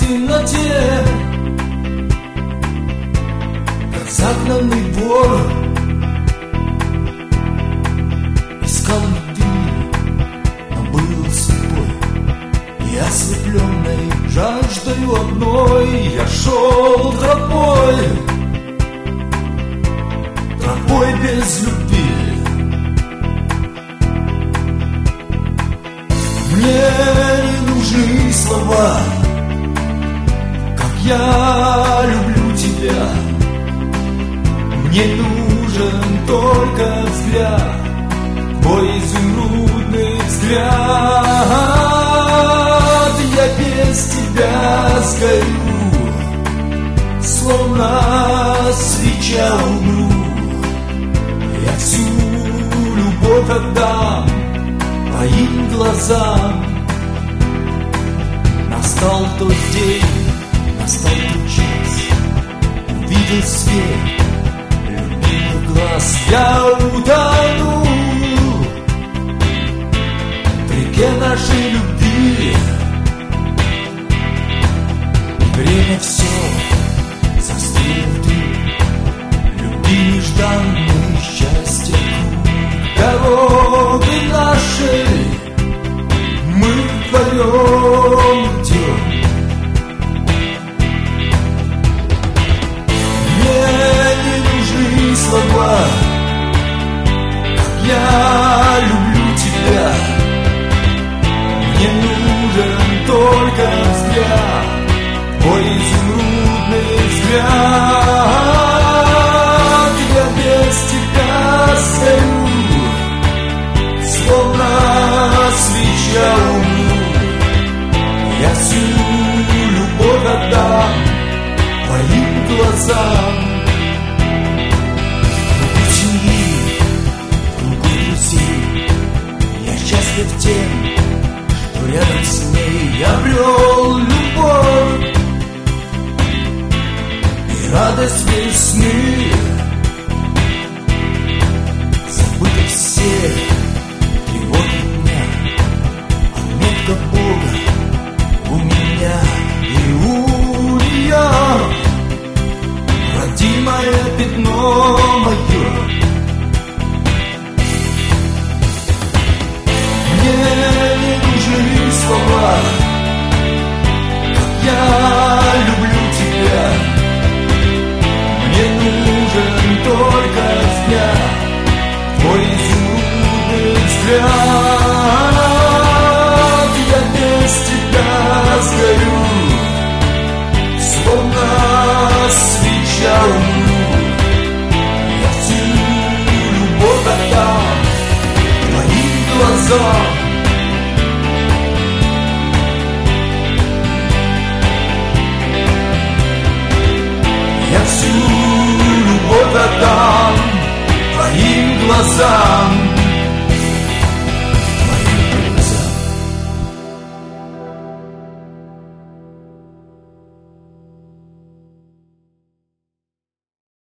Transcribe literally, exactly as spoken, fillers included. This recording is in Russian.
темноте, как загнанный вор, искал любви, но был слепой и ослепленной жаждою одной. Я шел тропой, тропой без любви. Мне не нужны слова, как я люблю тебя. Мне нужен только взгляд, твой изумрудный взгляд. Я без тебя сгорю, словно свеча умру. Я всю любовь отдам твоим глазам. Настал тот день, настал тот час, увидел свет любимых глаз. Я утону в реке нашей любви. Время все застыло ты, любви нежданный счастье. Дороги нашей мы вдвоем идем. Мне не нужны слова, как я люблю тебя. Мне нужен только взгляд, твой изумрудный взгляд. Я без тебя сгорю, словно свеча умру. Я всю любовь отдам твоим глазам. Кругу семьи, кругу друзей, я счастлив тем, что рядом с ней я обрел любовь и радость весны. Забыты все тревоги дня, отметка Бога у меня и у нее, родимое пятно мое. Мне не нужны слова, как я люблю тебя. Мне нужен только взгляд, твой изумрудный взгляд. Я без тебя сгорю, словно свеча умру. Я всю любовь отдам твоим глазам. Я всю любовь отдам твоим глазам.